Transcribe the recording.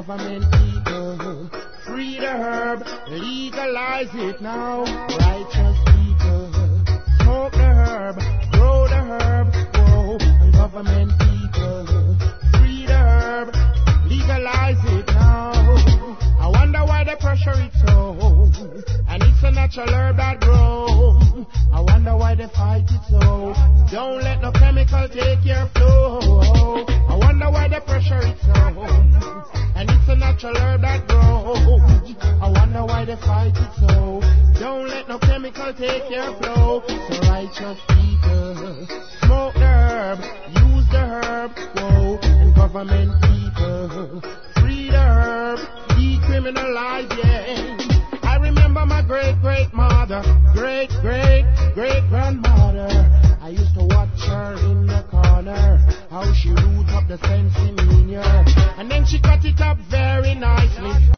government people, free the herb, legalize it now. Righteous people, smoke the herb, grow the herb, whoa. And government people, free the herb, legalize it now. I wonder why they pressure it so, and it's a natural herb that grows. I wonder why they fight it so. Don't let no chemical take your flow. I wonder why they pressure it so, and it's a natural herb that grows. I wonder why they fight it so. Don't let no chemical take your flow. So righteous people, smoke the herb, use the herb, whoa. And government people, free the herb, decriminalize, yeah. I remember my great-great-mother, great-great-great-grandmother. I used to watch her in the corner, how she root up the sense in her. And then she cut it up very nice.